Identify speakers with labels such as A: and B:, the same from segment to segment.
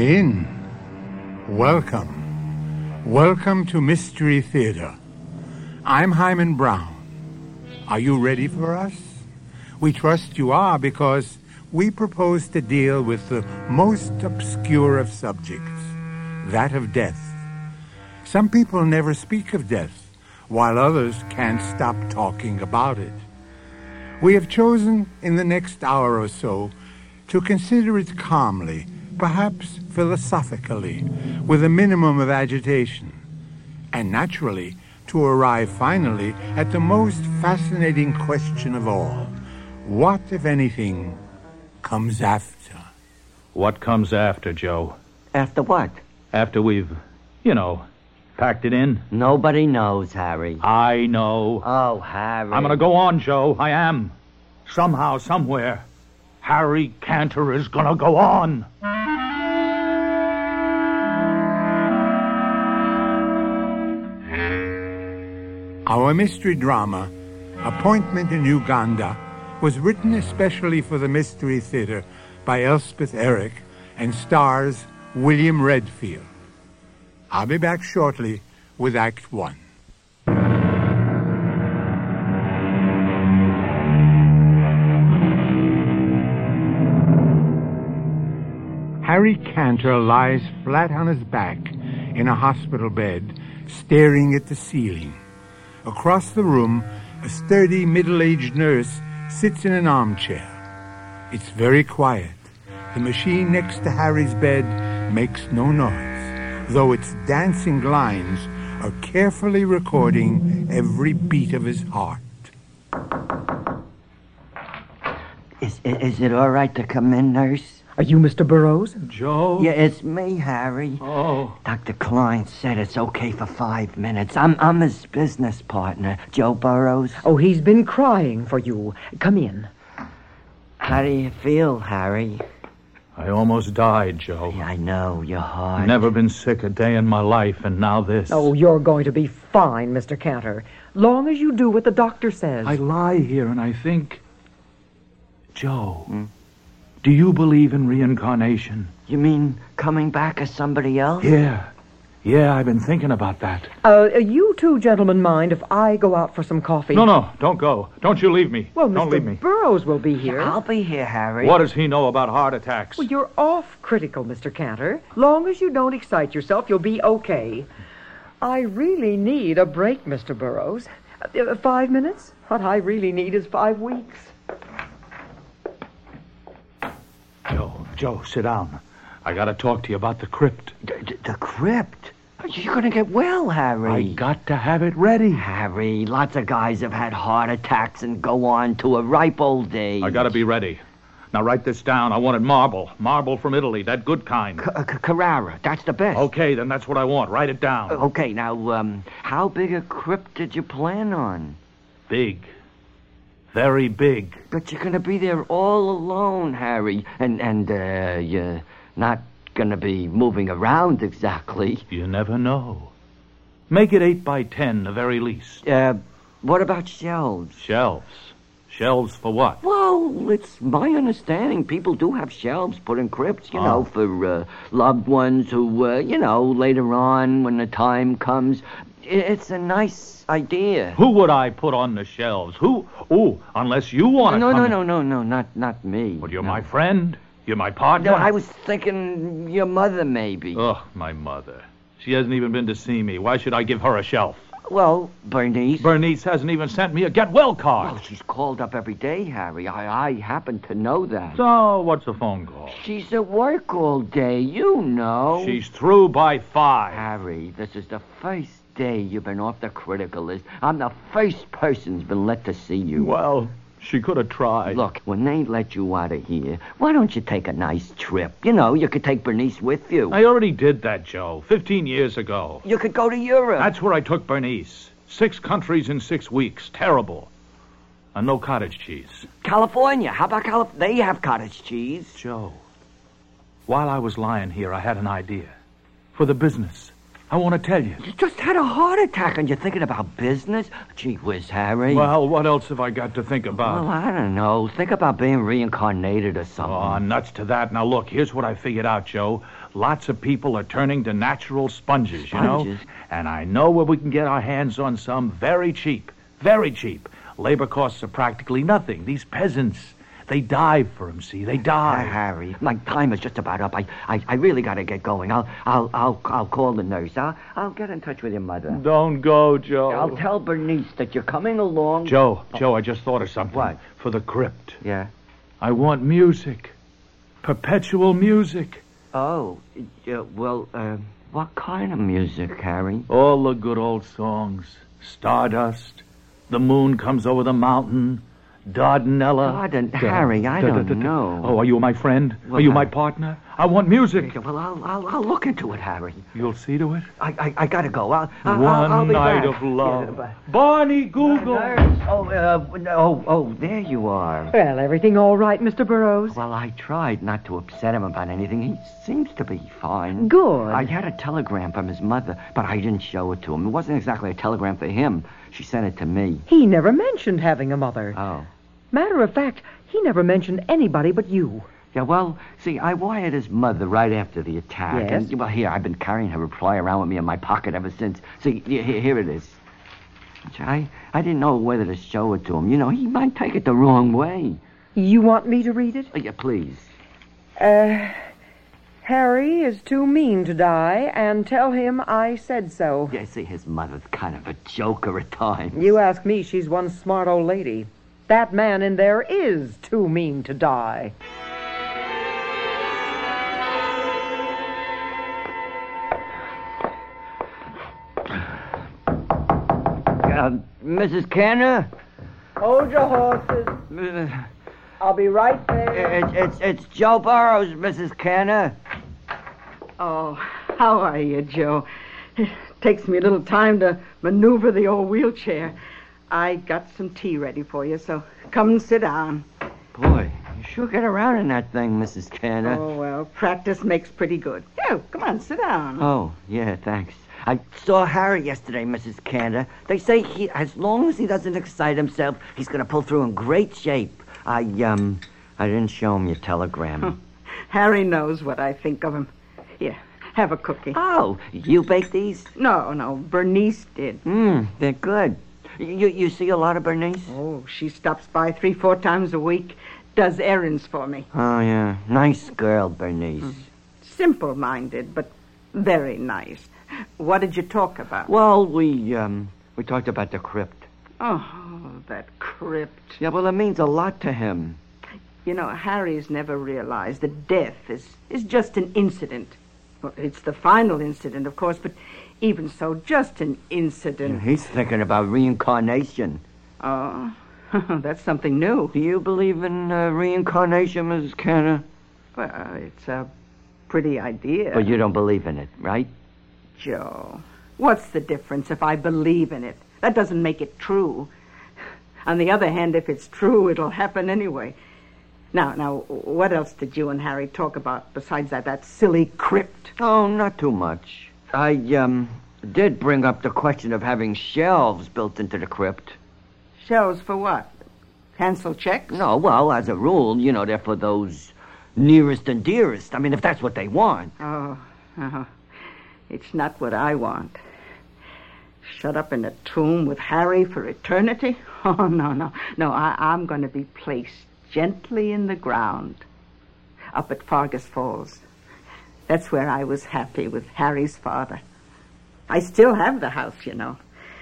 A: in. Welcome. Welcome to Mystery Theater. I'm Hyman Brown. Are you ready for us? We trust you are, because we propose to deal with the most obscure of subjects, that of death. Some people never speak of death, while others can't stop talking about it. We have chosen in the next hour or so to consider it calmly, perhaps philosophically, with a minimum of agitation, and naturally to arrive finally at the most fascinating question of all. What, if anything, comes after?
B: What comes after, Joe?
C: After what?
B: After we've, packed it in?
C: Nobody knows, Harry.
B: I know.
C: Oh, Harry.
B: I'm going to go on, Joe. I am. Somehow, somewhere, Harry Cantor is going to go on.
A: Our mystery drama, Appointment in Uganda, was written especially for the Mystery Theater by Elspeth Eric and stars William Redfield. I'll be back shortly with Act One. Harry Cantor lies flat on his back in a hospital bed, staring at the ceiling. Across the room, a sturdy middle-aged nurse sits in an armchair. It's very quiet. The machine next to Harry's bed makes no noise, though its dancing lines are carefully recording every beat of his heart.
C: Is it all right to come in, nurse?
D: Are you Mr. Burroughs?
B: Joe?
C: Yeah, it's me, Harry.
B: Oh.
C: Dr. Klein said it's okay for 5 minutes. I'm his business partner, Joe Burroughs.
D: Oh, he's been crying for you. Come in.
C: How do you feel, Harry?
B: I almost died, Joe.
C: Yeah, I know, you're hard.
B: Never been sick a day in my life, and now this.
D: Oh, you're going to be fine, Mr. Cantor. Long as you do what the doctor says.
B: I lie here and I think... Joe, do you believe in reincarnation?
C: You mean coming back as somebody else?
B: Yeah, I've been thinking about that.
D: You two gentlemen mind if I go out for some coffee?
B: No, don't go. Don't you leave me.
D: Well,
B: Don't leave me.
D: Mr. Burroughs will be here.
C: I'll be here, Harry.
B: What does he know about heart attacks?
D: Well, you're off critical, Mr. Cantor. Long as you don't excite yourself, you'll be okay. I really need a break, Mr. Burroughs. 5 minutes? What I really need is 5 weeks.
B: Joe, sit down. I gotta talk to you about the crypt.
C: The crypt? You're gonna get well, Harry.
B: I got to have it ready.
C: Harry, lots of guys have had heart attacks and go on to a ripe old age.
B: I gotta be ready. Now write this down. I wanted marble. Marble from Italy, that good kind.
C: Carrara, that's the best.
B: Okay, then that's what I want. Write it down.
C: Okay, now, how big a crypt did you plan on?
B: Big. Very big.
C: But you're gonna be there all alone, Harry. And you're not gonna be moving around exactly.
B: You never know. Make it 8 by 10, the very least.
C: What about shelves?
B: Shelves? Shelves for what?
C: Well, it's my understanding people do have shelves put in crypts, for loved ones who, later on when the time comes. It's a nice idea.
B: Who would I put on the shelves? Who? Oh, unless you want to
C: No, not me.
B: Well, you're my friend. You're my partner.
C: No, I was thinking your mother, maybe.
B: Oh, my mother. She hasn't even been to see me. Why should I give her a shelf?
C: Well, Bernice.
B: Bernice hasn't even sent me a get-well card.
C: Well, she's called up every day, Harry. I happen to know that.
B: So, what's the phone call?
C: She's at work all day, you know.
B: She's through by 5.
C: Harry, this is the first day you've been off the critical list. I'm the first person who's been let to see you.
B: Well, she could have tried.
C: Look, when they let you out of here, why don't you take a nice trip? You could take Bernice with you.
B: I already did that, Joe, 15 years ago.
C: You could go to Europe.
B: That's where I took Bernice. 6 countries in 6 weeks. Terrible. And no cottage cheese.
C: California. How about California? They have cottage cheese.
B: Joe, while I was lying here, I had an idea. For the business. I want to tell you.
C: You just had a heart attack and you're thinking about business? Gee whiz, Harry.
B: Well, what else have I got to think about?
C: Well, I don't know. Think about being reincarnated or something.
B: Oh, nuts to that. Now, look, here's what I figured out, Joe. Lots of people are turning to natural sponges, you know? And I know where we can get our hands on some very cheap. Very cheap. Labor costs are practically nothing. These peasants, they dive for them, see? They dive.
C: Harry, my time is just about up. I really got to get going. I'll call the nurse. I'll get in touch with your mother.
B: Don't go, Joe.
C: I'll tell Bernice that you're coming along.
B: Joe, I just thought of something.
C: What?
B: For the crypt.
C: Yeah.
B: I want music. Perpetual music.
C: Oh, well, what kind of music, Harry?
B: All the good old songs. Stardust. The moon comes over the mountain. Dardanella.
C: Harry, I don't know.
B: Oh, are you my friend?
C: Well,
B: are you my partner? I want music.
C: Well, I'll look into it, Harry.
B: You'll see to it?
C: I gotta go. I'll
B: One
C: be
B: night
C: back.
B: of love.
C: Yeah,
B: Barney Google.
C: Oh, there you are.
D: Well, everything all right, Mr. Burroughs?
C: Well, I tried not to upset him about anything. He seems to be fine.
D: Good.
C: I had a telegram from his mother, but I didn't show it to him. It wasn't exactly a telegram for him. She sent it to me.
D: He never mentioned having a mother.
C: Oh.
D: Matter of fact, he never mentioned anybody but you.
C: Yeah, well, see, I wired his mother right after the attack.
D: Yes?
C: And, well, here, I've been carrying her reply around with me in my pocket ever since. See, here it is. I didn't know whether to show it to him. You know, he might take it the wrong way.
D: You want me to read it?
C: Yeah, please.
D: Harry is too mean to die, and tell him I said so.
C: Yeah, see, his mother's kind of a joker at times.
D: You ask me, she's one smart old lady. That man in there is too mean to die.
C: Mrs. Canner?
D: Hold your horses. I'll be right there.
C: It's Joe Burroughs, Mrs. Canner.
E: Oh, how are you, Joe? It takes me a little time to maneuver the old wheelchair. I got some tea ready for you, so come and sit down.
C: Boy, you sure get around in that thing, Mrs. Canner.
E: Oh, well, practice makes pretty good. Yeah, come on, sit down.
C: Oh, yeah, thanks. I saw Harry yesterday, Mrs. Canner. They say as long as he doesn't excite himself, he's going to pull through in great shape. I didn't show him your telegram.
E: Harry knows what I think of him. Here, have a cookie.
C: Oh, you baked these?
E: No, Bernice did.
C: They're good. You see a lot of Bernice?
E: Oh, she stops by 3-4 times a week, does errands for me.
C: Oh, yeah. Nice girl, Bernice.
E: Simple-minded, but very nice. What did you talk about?
C: Well, we talked about the crypt.
E: Oh, that crypt.
C: Yeah, well, it means a lot to him.
E: You know, Harry's never realized that death is just an incident. Well, it's the final incident, of course, but even so, just an incident.
C: Yeah, he's thinking about reincarnation.
E: Oh, that's something new.
C: Do you believe in reincarnation, Mrs. Canner?
E: Well, it's a pretty idea.
C: But you don't believe in it, right?
E: Joe, what's the difference if I believe in it? That doesn't make it true. On the other hand, if it's true, it'll happen anyway. Now, what else did you and Harry talk about besides that silly crypt?
C: Oh, not too much. I did bring up the question of having shelves built into the crypt.
E: Shelves for what? Cancel checks?
C: No, well, as a rule, you know, they're for those nearest and dearest. I mean, if that's what they want.
E: Oh, it's not what I want. Shut up in a tomb with Harry for eternity? Oh, no. I'm going to be placed gently in the ground up at Fargus Falls. That's where I was happy with Harry's father. I still have the house, you know.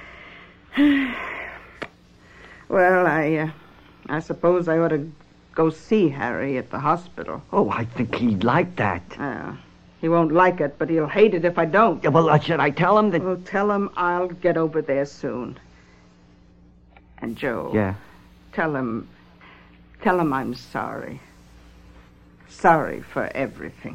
E: Well, I suppose I ought to go see Harry at the hospital.
C: Oh, I think he'd like that.
E: He won't like it, but he'll hate it if I don't.
C: Yeah, well, should I tell him that...
E: Well, tell him I'll get over there soon. And Joe...
C: Yeah?
E: Tell him I'm sorry. Sorry for everything.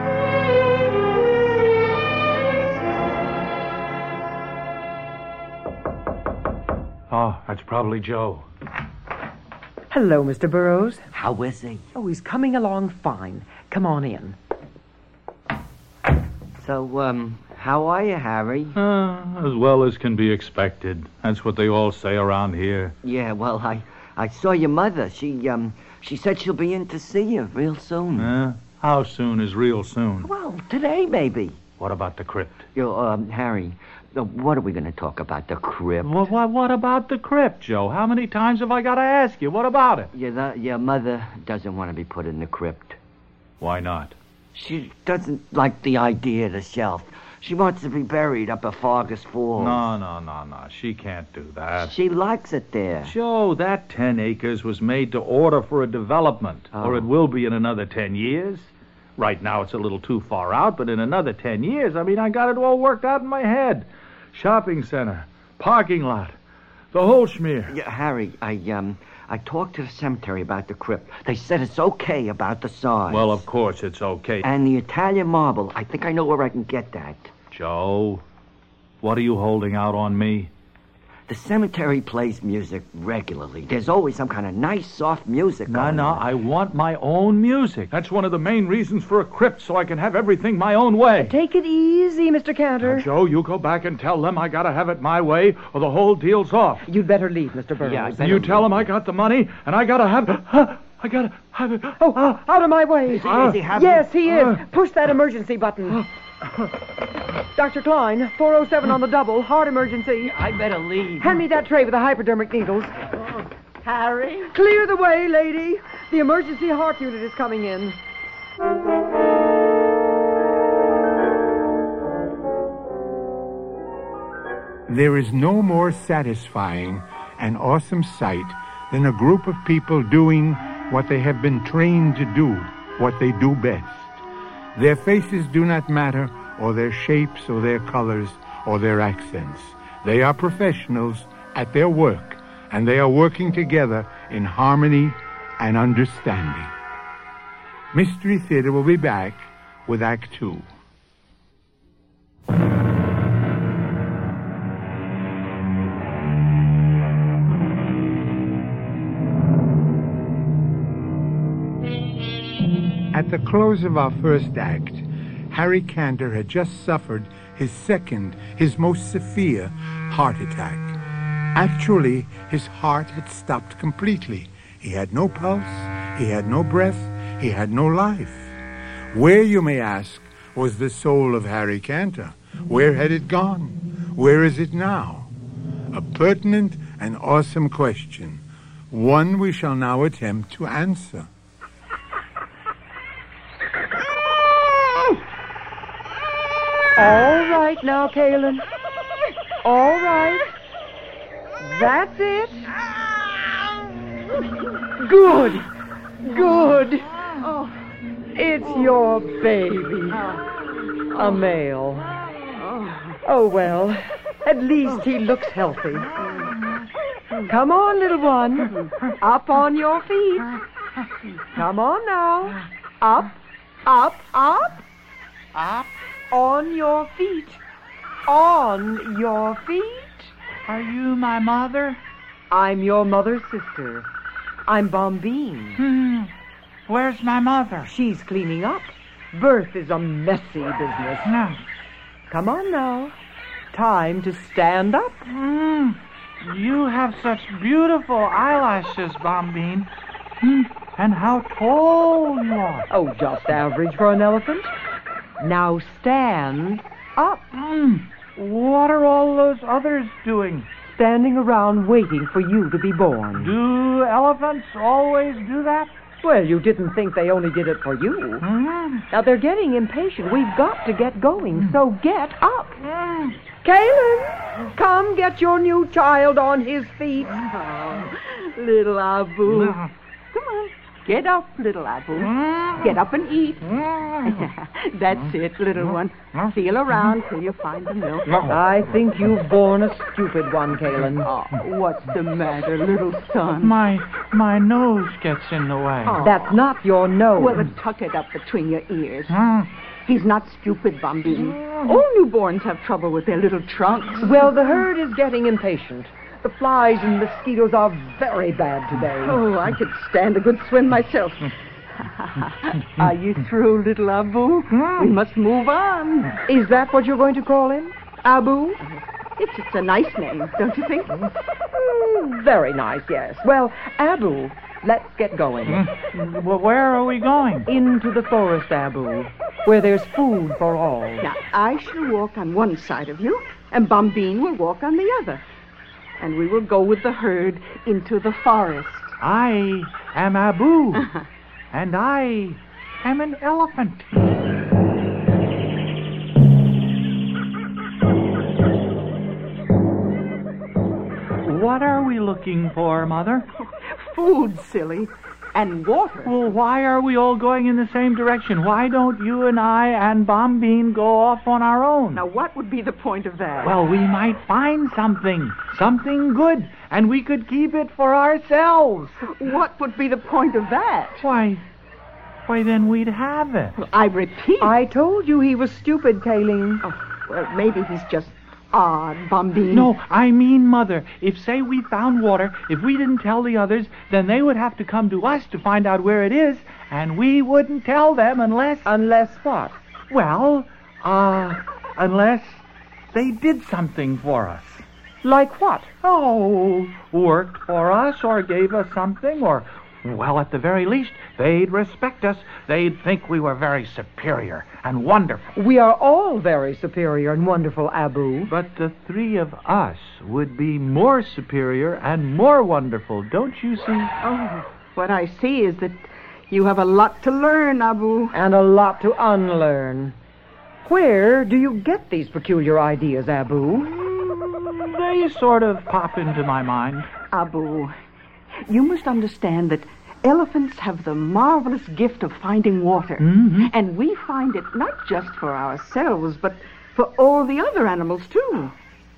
B: Oh, that's probably Joe.
D: Hello, Mr. Burroughs.
C: How is he?
D: Oh, he's coming along fine. Come on in.
C: So, How are you, Harry?
B: As well as can be expected. That's what they all say around here.
C: Yeah, well, I saw your mother. She said she'll be in to see you real soon.
B: How soon is real soon?
C: Well, today, maybe.
B: What about the crypt?
C: Harry, what are we going to talk about? The crypt?
B: What about the crypt, Joe? How many times have I got to ask you? What about it?
C: Your mother doesn't want to be put in the crypt.
B: Why not?
C: She doesn't like the idea of the shelf. She wants to be buried up at Fargus Falls.
B: No. She can't do that.
C: She likes it there.
B: Joe, that 10 acres was made to order for a development, or it will be in another 10 years. Right now it's a little too far out, but in another 10 years, I got it all worked out in my head. Shopping center, parking lot, the whole schmear.
C: Yeah, Harry, I talked to the cemetery about the crypt. They said it's okay about the size.
B: Well, of course it's okay.
C: And the Italian marble, I think I know where I can get that.
B: Joe, what are you holding out on me?
C: The cemetery plays music regularly. There's always some kind of nice, soft music going
B: No,
C: on.
B: I want my own music. That's one of the main reasons for a crypt, so I can have everything my own way.
D: Take it easy, Mr. Cantor.
B: Now, Joe, you go back and tell them I gotta have it my way, or the whole deal's off.
D: You'd better leave, Mr. Burroughs.
C: Yeah, I better
B: You tell them I got the money, and I gotta have it.
D: Oh, out of my way.
C: Is he having...
D: Yes, he is. Push that emergency button. Dr. Klein, 407 on the double, heart emergency.
C: I better leave.
D: Hand me that tray with the hypodermic needles.
E: Harry?
D: Clear the way, lady. The emergency heart unit is coming in.
A: There is no more satisfying and awesome sight than a group of people doing what they have been trained to do, what they do best. Their faces do not matter, or their shapes, or their colors, or their accents. They are professionals at their work, and they are working together in harmony and understanding. Mystery Theater will be back with Act Two. At the close of our first act, Harry Cantor had just suffered his second, his most severe heart attack. Actually, his heart had stopped completely. He had no pulse, he had no breath, he had no life. Where, you may ask, was the soul of Harry Cantor? Where had it gone? Where is it now? A pertinent and awesome question, one we shall now attempt to answer.
D: All right now, Kalen. All right. That's it. Good. Good. It's your baby. A male. Oh, well, at least he looks healthy. Come on, little one. Up on your feet. Come on now. Up, up, up. Up. On your feet. On your feet.
F: Are you my mother?
D: I'm your mother's sister. I'm Bombine.
F: Where's my mother?
D: She's cleaning up. Birth is a messy business.
F: No.
D: Come on now. Time to stand up.
F: You have such beautiful eyelashes, Bombine. And how tall you are.
D: Oh, just average for an elephant. Now stand up.
F: What are all those others doing?
D: Standing around waiting for you to be born.
F: Do elephants always do that?
D: Well, you didn't think they only did it for you. Now, they're getting impatient. We've got to get going, so get up. Kalen, come get your new child on his feet.
E: Little Abu. Come on. Get up, little Abu. Get up and eat. That's it, little one. Feel around till you find the milk.
D: I think you've born a stupid one, Kalen.
E: Oh, what's the matter, little son?
F: My nose gets in the way.
D: That's not your nose.
E: Well, then tuck it up between your ears. He's not stupid, Bombine. All newborns have trouble with their little trunks.
D: Well, the herd is getting impatient. The flies and mosquitoes are very bad today.
E: Oh, I could stand a good swim myself. Are you through, little Abu? We must move on.
D: Is that what you're going to call him? Abu?
E: It's a nice name, don't you think?
D: Very nice, yes. Well, Abu, let's get going.
F: Well, where are we going?
D: Into the forest, Abu, where there's food for all.
E: Now, I shall walk on one side of you, and Bombine will walk on the other. And we will go with the herd into the forest.
F: I am Abu, and I am an elephant. What are we looking for, Mother?
E: Food, silly, and water.
F: Well, why are we all going in the same direction? Why don't you and I and Bombine go off on our own?
E: Now, what would be the point of that?
F: Well, we might find something good, and we could keep it for ourselves.
E: What would be the point of that?
F: Why then we'd have it.
E: I repeat.
D: I told you he was stupid, Kayleen.
E: Oh, well, maybe he's just odd, Bombine.
F: No, I mean, Mother, if, say, we found water, if we didn't tell the others, then they would have to come to us to find out where it is, and we wouldn't tell them unless...
D: Unless what?
F: Well, unless they did something for us.
D: Like what?
F: Oh, worked for us or gave us something or... Well, at the very least, they'd respect us. They'd think we were very superior and wonderful.
D: We are all very superior and wonderful, Abu.
F: But the three of us would be more superior and more wonderful, don't you see?
E: Oh, what I see is that you have a lot to learn, Abu.
D: And a lot to unlearn. Where do you get these peculiar ideas, Abu?
F: They sort of pop into my mind.
E: Abu, you must understand that elephants have the marvelous gift of finding water.
F: Mm-hmm.
E: And we find it not just for ourselves, but for all the other animals, too.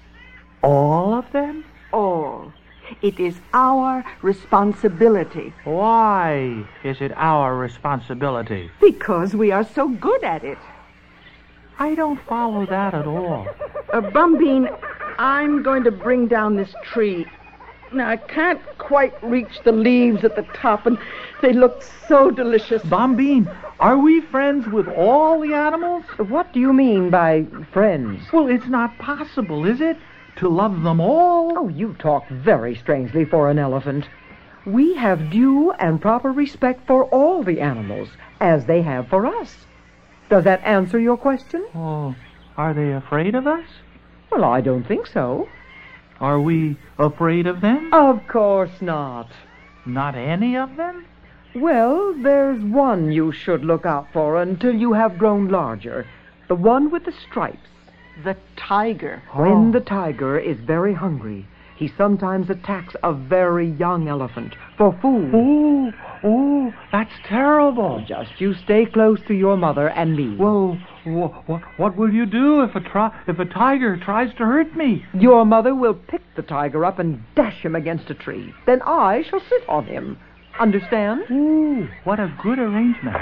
F: All of them?
E: All. It is our responsibility.
F: Why is it our responsibility?
E: Because we are so good at it.
F: I don't follow that at all.
E: Bombine, I'm going to bring down this tree. Now, I can't quite reach the leaves at the top, and they look so delicious.
F: Bombine, are we friends with all the animals?
D: What do you mean by friends?
F: Well, it's not possible, is it? To love them all?
D: Oh, you talk very strangely for an elephant. We have due and proper respect for all the animals, as they have for us. Does that answer your question?
F: Oh, are they afraid of us?
D: Well, I don't think so.
F: Are we afraid of them?
D: Of course not.
F: Not any of them?
D: Well, there's one you should look out for until you have grown larger. The one with the stripes.
E: The tiger.
D: When the tiger is very hungry, he sometimes attacks a very young elephant for food.
F: Oh, that's terrible.
D: Just you stay close to your mother and me.
F: Well, what will you do if a tiger tries to hurt me?
D: Your mother will pick the tiger up and dash him against a tree. Then I shall sit on him. Understand?
F: Ooh, what a good arrangement.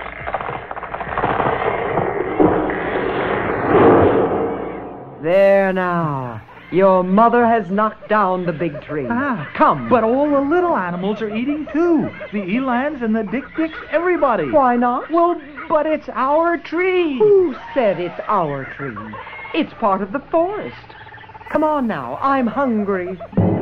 D: There now. Your mother has knocked down the big tree. Come.
F: But all the little animals are eating too. The elans and the dik-diks, everybody.
D: Why not?
F: Well, but it's our tree.
D: Who said it's our tree? It's part of the forest. Come on now. I'm hungry.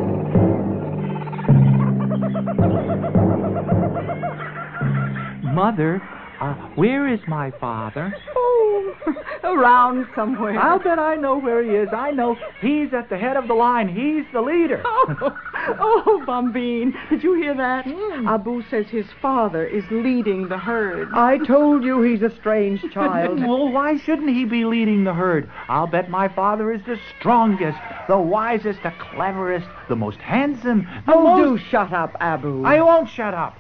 F: Mother, where is my father?
E: Oh, around somewhere.
F: I'll bet I know where he is. I know. He's at the head of the line. He's the leader.
E: Oh, Bombine, did you hear that? Abu says his father is leading the herd.
D: I told you he's a strange child.
F: Well, why shouldn't he be leading the herd? I'll bet my father is the strongest, the wisest, the cleverest, the most handsome.
D: Do shut up, Abu.
F: I won't shut up.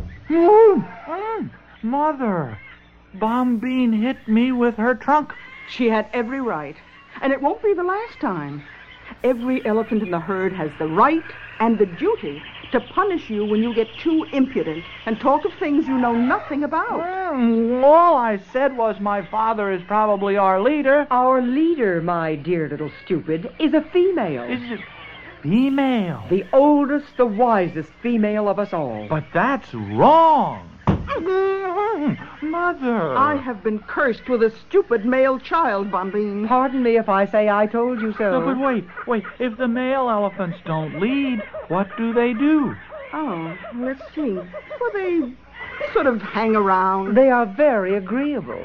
F: Mother, Bombine hit me with her trunk.
E: She had every right. And it won't be the last time. Every elephant in the herd has the right and the duty to punish you when you get too impudent and talk of things you know nothing about.
F: All I said was my father is probably our leader.
D: Our leader, my dear little stupid, is a female.
F: Is it female?
D: The oldest, the wisest female of us all.
F: But that's wrong.
B: Mother!
E: I have been cursed with a stupid male child, Bombine.
D: Pardon me if I say I told you so.
B: No, but wait. If the male elephants don't lead, what do they do?
E: Oh, let's see. Well, they sort of hang around.
D: They are very agreeable.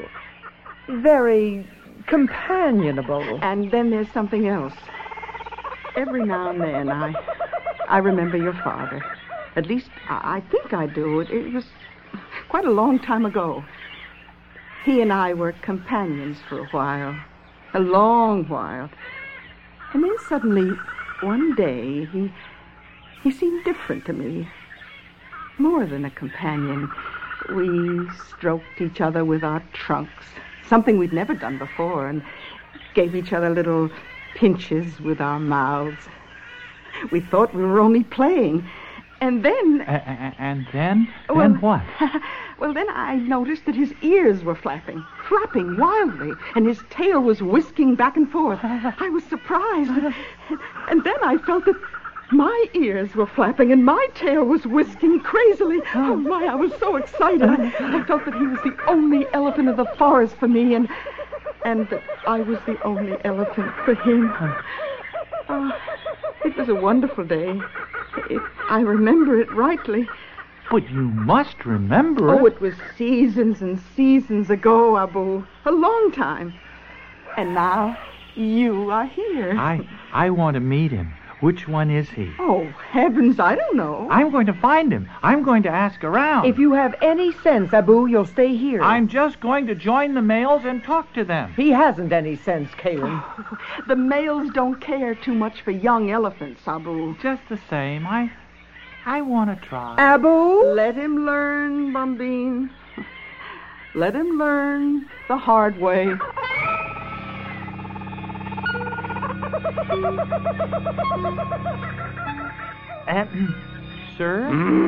D: Very companionable.
E: And then there's something else. Every now and then I remember your father. At least I think I do. It was quite a long time ago. He and I were companions for a while. A long while. And then suddenly, one day, he seemed different to me. More than a companion. We stroked each other with our trunks. Something we'd never done before. And gave each other little pinches with our mouths. We thought we were only playing. And then...
B: And then?
E: Well,
B: then what?
E: Well, then I noticed that his ears were flapping wildly, and his tail was whisking back and forth. I was surprised. And then I felt that my ears were flapping and my tail was whisking crazily. Oh, my, I was so excited. I felt that he was the only elephant of the forest for me, and that I was the only elephant for him. Oh, it was a wonderful day. If I remember it rightly.
B: But you must remember it.
E: Oh, it was seasons and seasons ago, Abu. A long time. And now you are here.
B: I want to meet him. Which one is he?
E: Oh, heavens, I don't know.
B: I'm going to find him. I'm going to ask around.
D: If you have any sense, Abu, you'll stay here.
B: I'm just going to join the males and talk to them.
D: He hasn't any sense, Kalen.
E: The males don't care too much for young elephants, Abu.
B: Just the same, I want to try.
D: Abu?
E: Let him learn, Bombine. Let him learn the hard way.
B: Sir?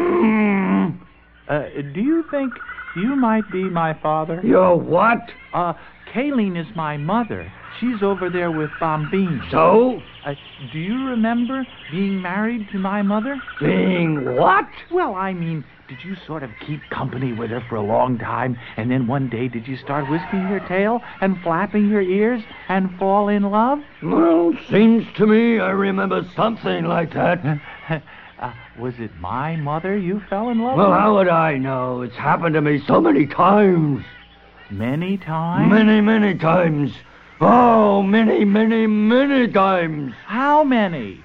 B: Do you think you might be my father?
C: You're what?
B: Kayleen is my mother. She's over there with Bombine.
C: So?
B: Do you remember being married to my mother?
C: Being what?
B: Well, I mean, did you sort of keep company with her for a long time, and then one day did you start whisking your tail and flapping your ears and fall in love?
C: Well, seems to me I remember something like that.
B: Was it my mother you fell in love
C: Well,
B: with?
C: how would I know? It's happened to me so many times.
B: Many times?
C: Many times. Oh, many times.
B: How many?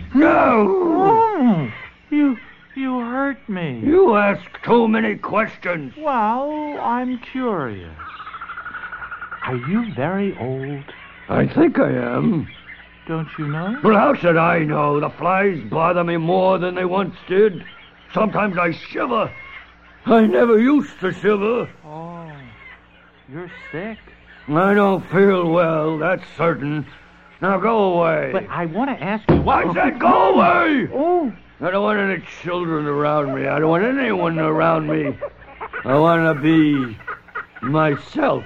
C: No!
B: You hurt me.
C: You ask too many questions.
B: Well, I'm curious. Are you very old?
C: I think I am.
B: Don't you know?
C: Well, how should I know? The flies bother me more than they once did. Sometimes I shiver. I never used to shiver.
B: Oh, you're sick.
C: I don't feel well, that's certain. Now go away.
B: But I want to ask you...
C: I said go away!
B: Oh.
C: I don't want any children around me. I don't want anyone around me. I want to be myself.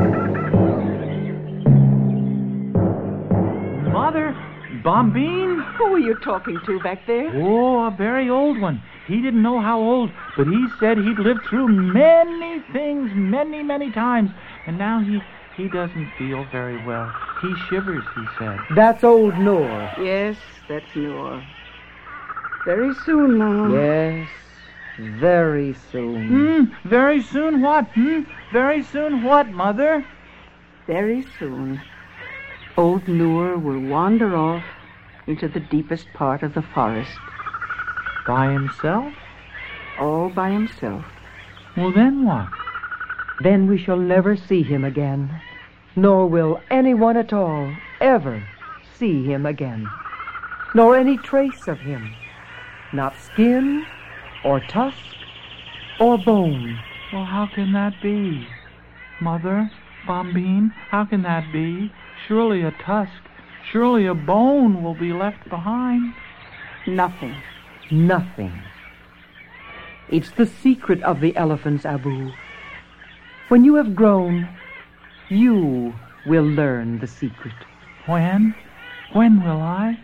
B: Mother, Bombine?
E: Who are you talking to back there?
B: Oh, a very old one. He didn't know how old, but he said he'd lived through many things, many times. And now he doesn't feel very well. He shivers, he said.
D: That's old Noor.
E: Yes, that's Noor. Very soon now.
D: Yes, very soon.
B: Very soon what? Very soon what, Mother?
E: Very soon, old Noor will wander off into the deepest part of the forest.
B: By himself?
E: All by himself.
B: Well, then what?
D: Then we shall never see him again. Nor will anyone at all ever see him again. Nor any trace of him. Not skin, or tusk, or bone.
B: Well, how can that be? Mother, Bombine, how can that be? Surely a tusk, surely a bone will be left behind.
E: Nothing.
D: Nothing. It's the secret of the elephants, Abu. When you have grown, you will learn the secret.
B: When? When will I?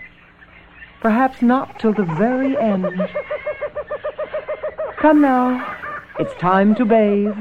D: Perhaps not till the very end. Come now. It's time to bathe.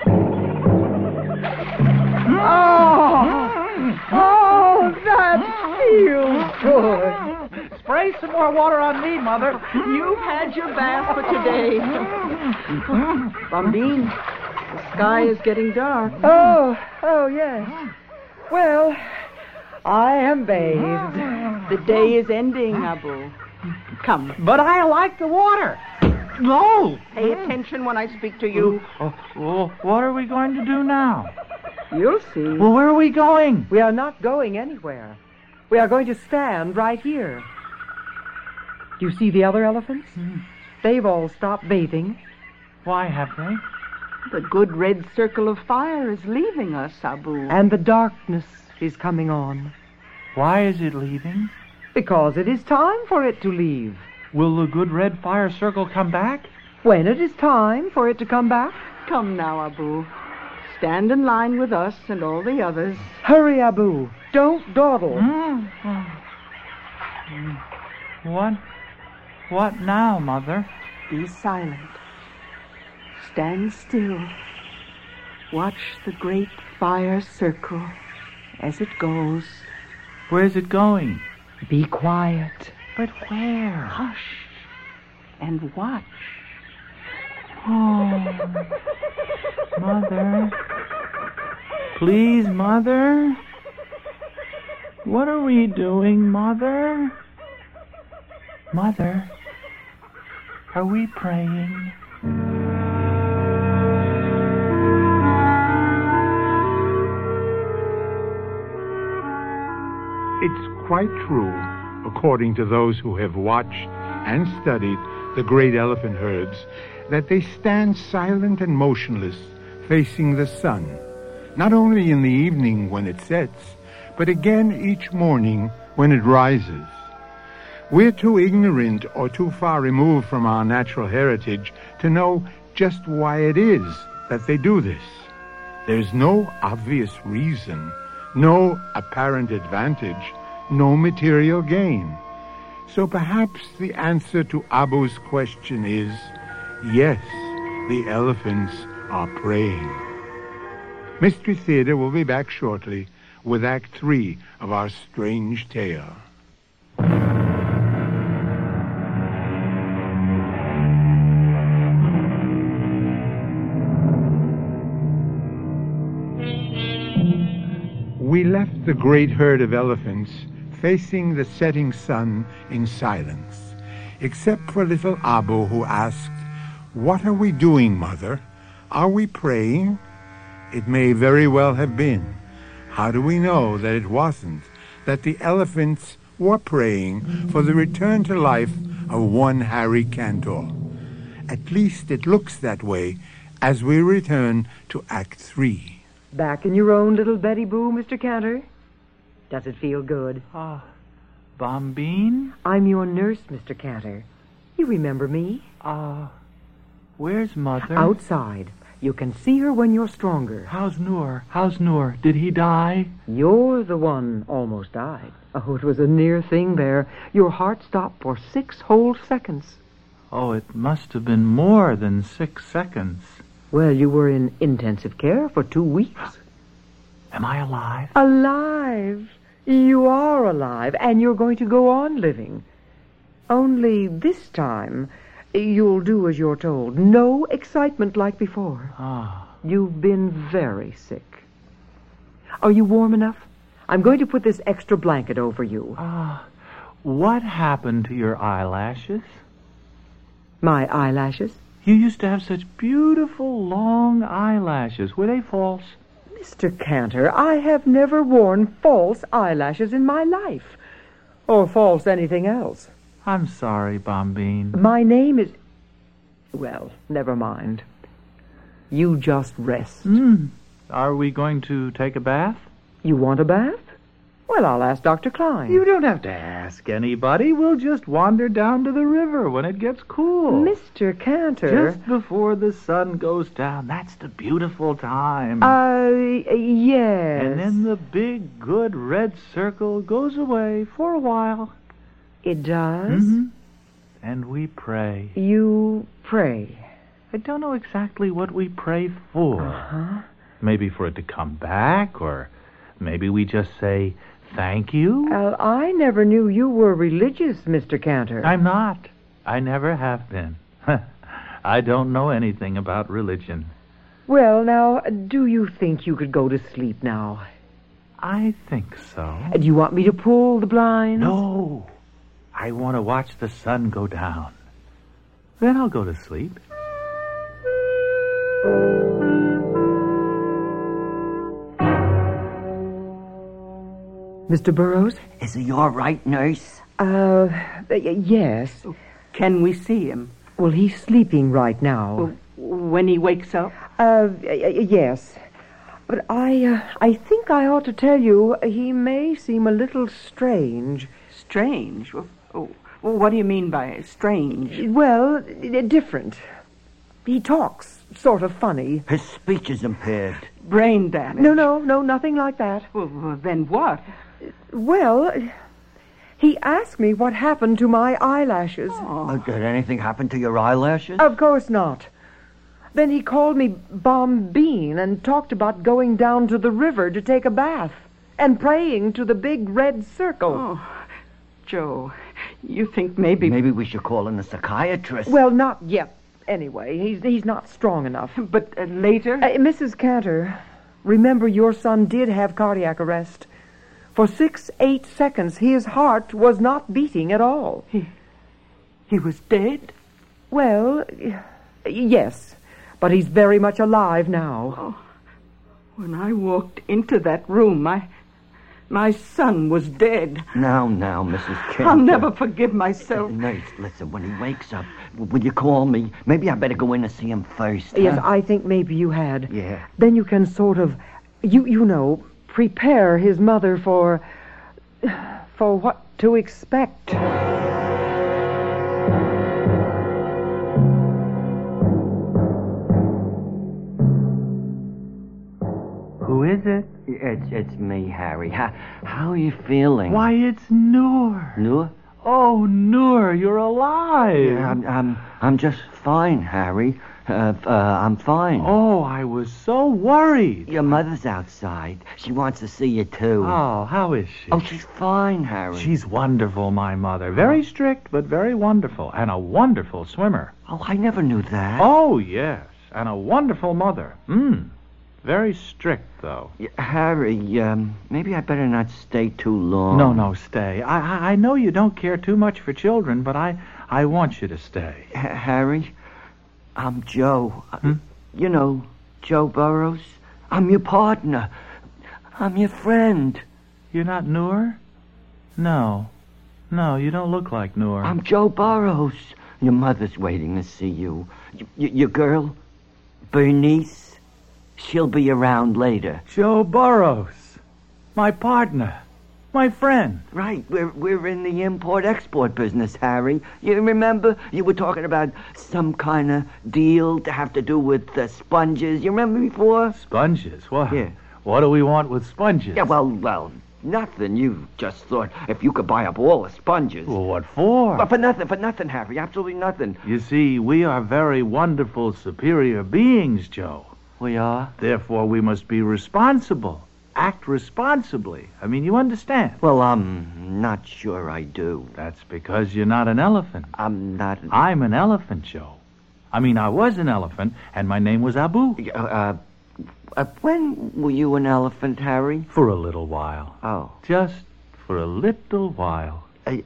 D: Oh, that feels good.
F: Spray some more water on me, Mother.
E: You've had your bath for today. Bombine, the sky is getting dark.
D: Oh, yes. Well, I am bathed.
E: The day is ending, Abu. Come,
F: But I like the water. No.
E: pay attention when I speak to you.
F: Well, what are we going to do now?
E: You'll see.
F: Well, where are we going?
D: We are not going anywhere. We are going to stand right here. Do you see the other elephants? They've all stopped bathing.
F: Why have they?
E: The good red circle of fire is leaving us, Abu.
D: And the darkness is coming on.
F: Why is it leaving?
D: Because it is time for it to leave.
F: Will the good red fire circle come back?
D: When it is time for it to come back,
E: Come now, Abu. Stand in line with us and all the others.
D: hurry, Abu. Don't dawdle.
F: What now, Mother?
E: Be silent. Stand still. Watch the great fire circle as it goes.
F: Where's it going?
D: Be quiet.
F: But where?
E: Hush and watch.
F: Oh, Mother. Please, Mother. What are we doing, Mother? Mother, are we praying?
A: It's quite true, according to those who have watched and studied the great elephant herds, that they stand silent and motionless, facing the sun, not only in the evening when it sets, but again each morning when it rises. We're too ignorant or too far removed from our natural heritage to know just why it is that they do this. There's no obvious reason, no apparent advantage, no material gain. So perhaps the answer to Abu's question is, yes, the elephants are praying. Mystery Theater will be back shortly with Act 3 of our strange tale. We left the great herd of elephants facing the setting sun in silence, except for little Abu, who asked, "What are we doing, Mother? Are we praying?" It may very well have been. How do we know that it wasn't, that the elephants were praying for the return to life of one Harry Cantor? At least it looks that way as we return to Act 3.
D: Back in your own little Betty Boo, Mr. Cantor? Does it feel good?
F: Bombine?
D: I'm your nurse, Mr. Cantor. You remember me?
F: Where's Mother?
D: Outside. You can see her when you're stronger.
F: How's Noor? Did he die?
D: You're the one almost died. Oh, it was a near thing there. Your heart stopped for 6 whole seconds.
F: Oh, it must have been more than 6 seconds.
D: Well, you were in intensive care for 2 weeks.
F: Am I alive?
D: Alive? You are alive, and you're going to go on living. Only this time, you'll do as you're told. No excitement like before. You've been very sick. Are you warm enough? I'm going to put this extra blanket over you.
F: What happened to your eyelashes?
D: My eyelashes?
F: You used to have such beautiful long eyelashes. Were they false?
D: Mr. Cantor, I have never worn false eyelashes in my life. Or false anything else.
F: I'm sorry, Bombine.
D: My name is... Well, never mind. You just rest.
F: Are we going to take a bath?
D: You want a bath? Well, I'll ask Dr. Klein.
B: You don't have to ask anybody. We'll just wander down to the river when it gets cool.
D: Mr. Cantor...
B: Just before the sun goes down. That's the beautiful time.
D: Yes.
B: And then the big, good red circle goes away for a while.
D: It does?
B: And we pray.
D: You pray.
B: I don't know exactly what we pray for.
D: Uh-huh.
B: Maybe for it to come back, or maybe we just say thank you.
D: Well, I never knew you were religious, Mr. Cantor.
B: I'm not. I never have been. I don't know anything about religion.
D: Well, now, do you think you could go to sleep now?
B: I think so.
D: Do you want me to pull the blinds?
B: No. I want to watch the sun go down. Then I'll go to sleep.
D: Mr. Burroughs?
C: Is he all right, nurse?
D: Yes.
E: Can we see him?
D: Well, he's sleeping right now.
E: When he wakes up?
D: Yes. But I think I ought to tell you he may seem a little strange.
E: Strange? What do you mean by strange?
D: Well, different. He talks sort of funny.
C: His speech is impaired.
E: Brain damage?
D: No, nothing like that.
E: Well, then what?
D: Well, he asked me what happened to my eyelashes.
C: Did anything happen to your eyelashes?
D: Of course not. Then he called me Bombine and talked about going down to the river to take a bath and praying to the big red circle.
E: Oh, Joe, you think maybe...
C: Maybe we should call in a psychiatrist.
D: Well, not yet, anyway. He's not strong enough.
E: But later?
D: Mrs. Cantor, remember your son did have cardiac arrest. For 6-8 seconds, his heart was not beating at all.
E: He was dead?
D: Well, yes. But he's very much alive now.
E: Oh, when I walked into that room, my son was dead.
C: Now, Mrs. Cantor.
E: I'll never forgive myself.
C: Nurse, listen, when he wakes up, will you call me? Maybe I better go in and see him first.
D: Yes,
C: huh?
D: I think maybe you had.
C: Yeah.
D: Then you can sort of, you know, prepare his mother for what to expect.
B: Who is it?
C: It's me, Harry. How are you feeling?
B: Why, it's Noor.
C: Noor?
B: Oh, Noor, you're alive.
C: Yeah, I'm just fine, Harry. I'm fine.
B: Oh, I was so worried.
C: Your mother's outside. She wants to see you, too.
B: Oh, how is she?
C: Oh, she's fine, Harry.
B: She's wonderful, my mother. Very strict, but very wonderful. And a wonderful swimmer.
C: Oh, I never knew that.
B: Oh, yes. And a wonderful mother. Very strict, though.
C: Harry, maybe I better not stay too long.
B: No, stay. I know you don't care too much for children, but I want you to stay.
C: Harry, I'm Joe. You know, Joe Burroughs. I'm your partner. I'm your friend.
B: You're not Noor? No, you don't look like Noor.
C: I'm Joe Burroughs. Your mother's waiting to see you. Your girl, Bernice, she'll be around later.
B: Joe Burroughs. My partner. My friend.
C: Right, we're in the import-export business, Harry. You remember you were talking about some kind of deal to have to do with sponges. You remember before?
B: Sponges? What?
C: Yeah.
B: What do we want with sponges?
C: Yeah, well, nothing. You just thought if you could buy up all the sponges.
B: Well, what for?
C: Well, for nothing, Harry. Absolutely nothing.
B: You see, we are very wonderful, superior beings, Joe.
C: We are?
B: Therefore, we must be responsible. Act responsibly. I mean, you understand.
C: Well, I'm not sure I do.
B: That's because you're not an elephant.
C: I'm not...
B: I'm an elephant, Joe. I mean, I was an elephant, and my name was Abu.
C: When were you an elephant, Harry?
B: For a little while.
C: Oh.
B: Just for a little while.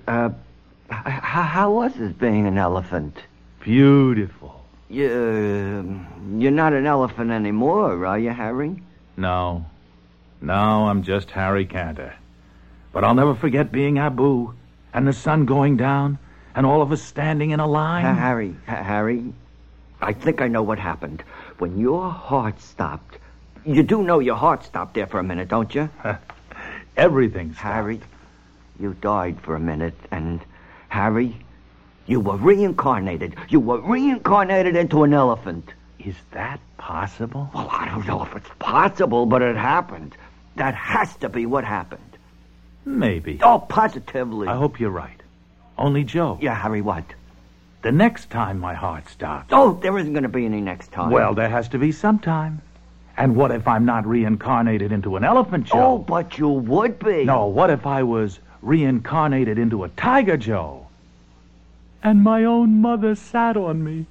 C: How was it being an elephant?
B: Beautiful.
C: You're not an elephant anymore, are you, Harry?
B: No, I'm just Harry Cantor. But I'll never forget being Abu, and the sun going down, and all of us standing in a line.
C: Harry, I think I know what happened. When your heart stopped, you do know your heart stopped there for a minute, don't you?
B: Everything stopped.
C: Harry, you died for a minute, and Harry, you were reincarnated. You were reincarnated into an elephant.
B: Is that possible?
C: Well, I don't know if it's possible, but it happened. That has to be what happened.
B: Maybe.
C: Oh, positively.
B: I hope you're right. Only, Joe.
C: Yeah, Harry, what?
B: The next time my heart stops.
C: Oh, there isn't going to be any next time.
B: Well, there has to be sometime. And what if I'm not reincarnated into an elephant, Joe?
C: Oh, but you would be.
B: No, what if I was reincarnated into a tiger, Joe? And my own mother sat on me.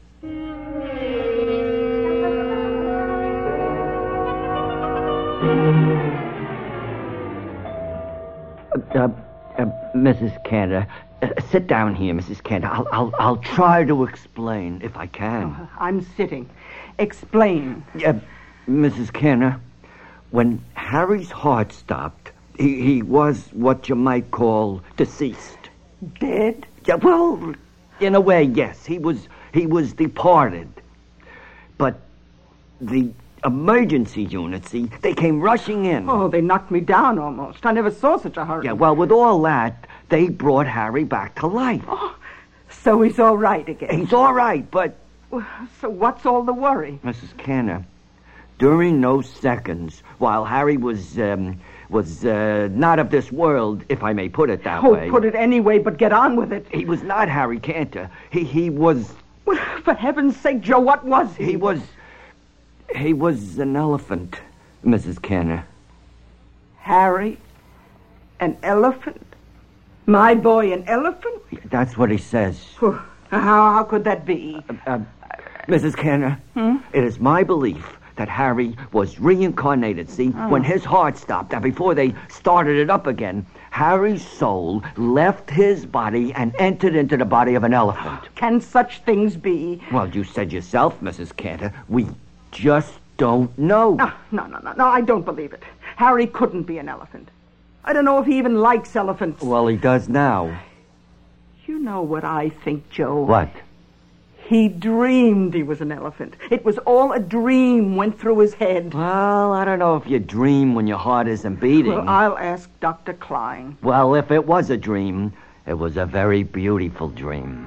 C: Mrs. Cantor, sit down here, Mrs. Cantor. I'll try to explain if I can.
E: Oh, I'm sitting. Explain.
C: Mrs. Cantor, when Harry's heart stopped, he was what you might call deceased.
E: Dead?
C: Yeah, well, in a way, yes. He was departed. But the emergency unit, see, they came rushing in.
E: Oh, they knocked me down almost. I never saw such a hurry.
C: Yeah, well, with all that, they brought Harry back to life.
E: Oh, so he's all right again.
C: He's all right, but...
E: So what's all the worry?
C: Mrs. Cantor, during those seconds, while Harry was not of this world, if I may put it that way.
E: Oh, put it any way, but get on with it.
C: He was not Harry Cantor. He was...
E: Well, for heaven's sake, Joe, what was he?
C: He was an elephant, Mrs. Cantor.
E: Harry? An elephant? My boy, an elephant?
C: That's what he says.
E: How could that be?
C: Mrs. Cantor, it is my belief that Harry was reincarnated, see? When his heart stopped, and before they started it up again, Harry's soul left his body and entered into the body of an elephant.
E: Can such things be?
C: Well, you said yourself, Mrs. Cantor, we just don't know.
E: No, I don't believe it. Harry couldn't be an elephant. I don't know if he even likes elephants.
C: Well, he does now.
E: You know what I think, Joe?
C: What?
E: He dreamed he was an elephant. It was all a dream went through his head.
C: Well, I don't know if you dream when your heart isn't beating.
E: Well, I'll ask Dr. Klein.
C: Well, if it was a dream, it was a very beautiful dream.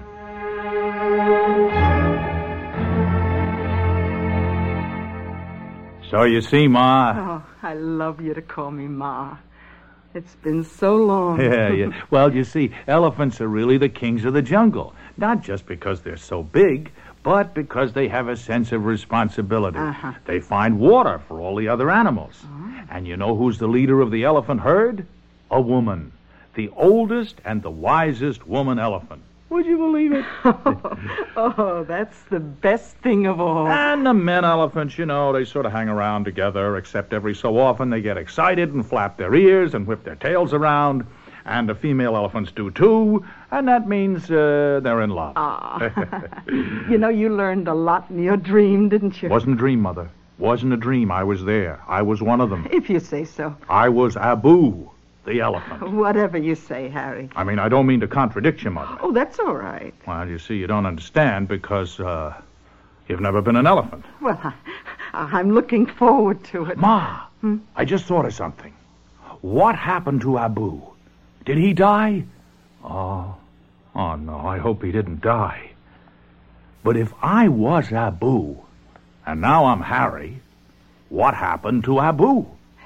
B: So you see, Ma...
E: Oh, I love you to call me Ma. It's been so long.
B: Yeah. Well, you see, elephants are really the kings of the jungle. Not just because they're so big, but because they have a sense of responsibility. They find water for all the other animals. And you know who's the leader of the elephant herd? A woman. The oldest and the wisest woman elephant. Would you believe it?
E: Oh, that's the best thing of all.
B: And the men elephants, you know, they sort of hang around together, except every so often they get excited and flap their ears and whip their tails around. And the female elephants do, too. And that means they're in love.
E: You know, you learned a lot in your dream, didn't you?
B: Wasn't a dream, Mother. Wasn't a dream. I was there. I was one of them.
E: If you say so.
B: I was Abu, the elephant.
E: Whatever you say, Harry.
B: I mean, I don't mean to contradict you, Mother.
E: Oh, that's all right.
B: Well, you see, you don't understand because you've never been an elephant.
E: Well, I'm looking forward to it.
B: Ma, I just thought of something. What happened to Abu? Did he die? Oh, no, I hope he didn't die. But if I was Abu, and now I'm Harry, what happened to Abu?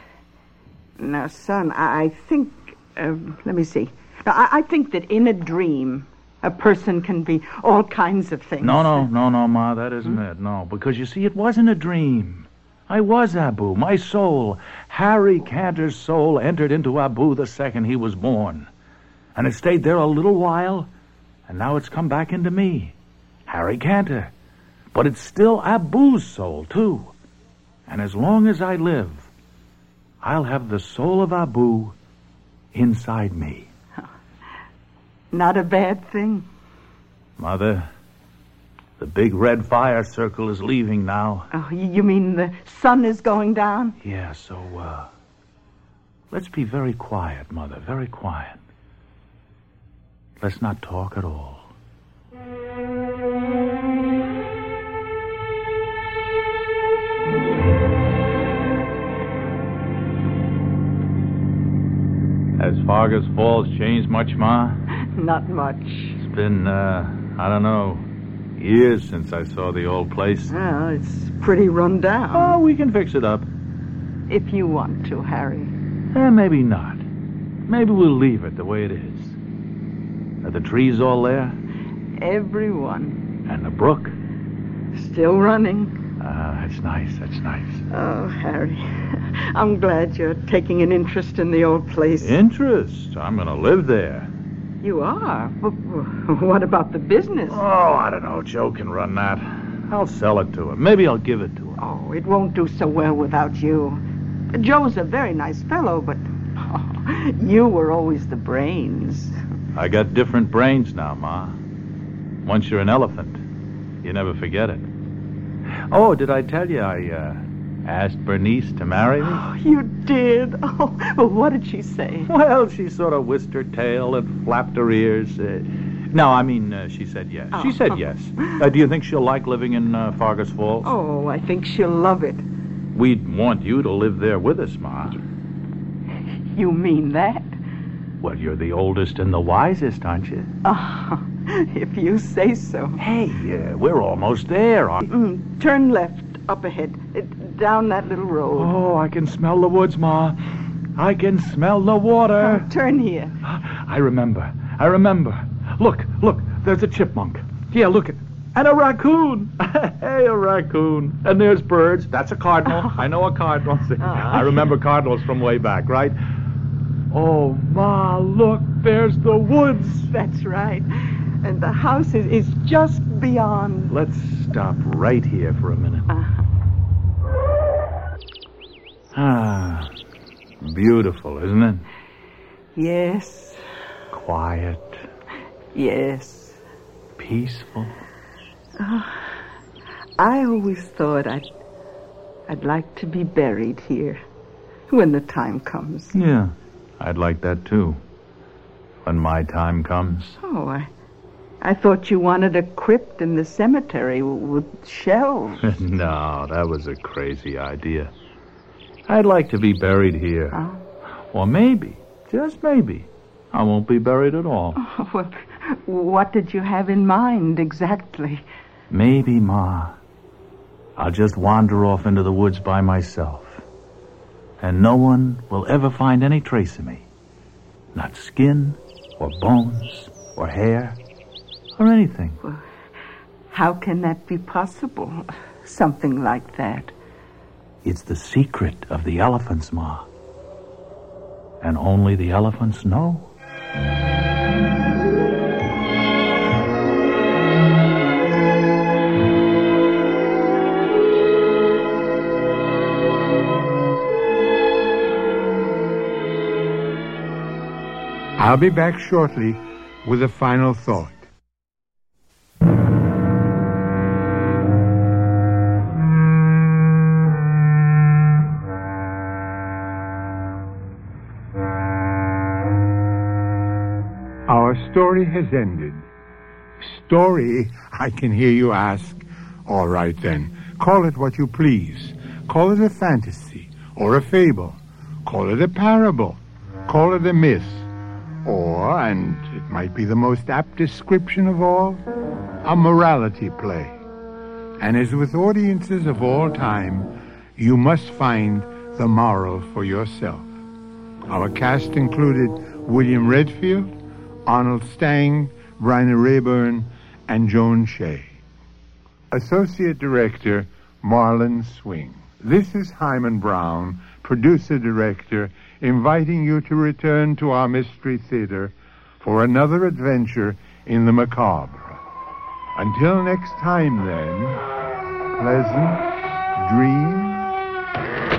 E: Now, son, I think... let me see. Now, I think that in a dream, a person can be all kinds of things.
B: No, Ma, that isn't it. No, because you see, it wasn't a dream. I was Abu. My soul, Harry Cantor's soul, entered into Abu the second he was born. And it stayed there a little while, and now it's come back into me, Harry Cantor. But it's still Abu's soul, too. And as long as I live, I'll have the soul of Abu inside me.
E: Not a bad thing.
B: Mother, the big red fire circle is leaving now.
E: Oh, you mean the sun is going down?
B: Yeah, so, let's be very quiet, Mother, very quiet. Let's not talk at all. Has Fargus Falls changed much, Ma?
E: Not much.
B: It's been, I don't know, years since I saw the old place.
E: Well, it's pretty run down.
B: Oh, we can fix it up.
E: If you want to, Harry.
B: Maybe not. Maybe we'll leave it the way it is. Are the trees all there?
E: Everyone.
B: And the brook.
E: Still running.
B: That's nice. That's nice.
E: Oh, Harry, I'm glad you're taking an interest in the old place.
B: Interest? I'm going to live there.
E: You are? What about the business?
B: Oh, I don't know. Joe can run that. I'll sell it to him. Maybe I'll give it to him.
E: Oh, it won't do so well without you. Joe's a very nice fellow, but you were always the brains.
B: I got different brains now, Ma. Once you're an elephant, you never forget it. Oh, did I tell you I asked Bernice to marry me?
E: Oh, you did? Oh, well, what did she say?
B: Well, she sort of whisked her tail and flapped her ears. No, I mean, she said yes.
E: Oh.
B: She said yes. Do you think she'll like living in Fargus Falls?
E: Oh, I think she'll love it.
B: We'd want you to live there with us, Ma.
E: You mean that?
B: Well, you're the oldest and the wisest, aren't you?
E: Oh, if you say so.
B: Hey, we're almost there.
E: Turn left, up ahead, down that little road.
B: Oh, I can smell the woods, Ma. I can smell the water.
E: Oh, turn here.
B: I remember. Look, there's a chipmunk. Yeah, look at... And a raccoon. Hey, a raccoon. And there's birds. That's a cardinal. I know a cardinal. I remember cardinals from way back, right? Oh, Ma, look, there's the woods.
E: That's right. And the house is just beyond.
B: Let's stop right here for a minute. Ah, beautiful, isn't it?
E: Yes.
B: Quiet.
E: Yes.
B: Peaceful.
E: I always thought I'd like to be buried here when the time comes.
B: Yeah, I'd like that too. When my time comes.
E: Oh, I thought you wanted a crypt in the cemetery with shelves.
B: No, that was a crazy idea. I'd like to be buried here.
E: Oh.
B: Or maybe, just maybe, I won't be buried at all.
E: Oh, well, what did you have in mind exactly?
B: Maybe, Ma, I'll just wander off into the woods by myself. And no one will ever find any trace of me. Not skin, or bones, or hair, or anything.
E: Well, how can that be possible? Something like that.
B: It's the secret of the elephants, Ma. And only the elephants know.
A: I'll be back shortly with a final thought. Our story has ended. Story, I can hear you ask. All right then, call it what you please. Call it a fantasy or a fable. Call it a parable. Call it a myth. Or, and it might be the most apt description of all, a morality play. And as with audiences of all time, you must find the moral for yourself. Our cast included William Redfield, Arnold Stang, Bryna Rayburn, and Joan Shea. Associate Director, Marlon Swing. This is Hyman Brown, Producer-Director, inviting you to return to our Mystery Theater for another adventure in the macabre. Until next time, then, pleasant dreams.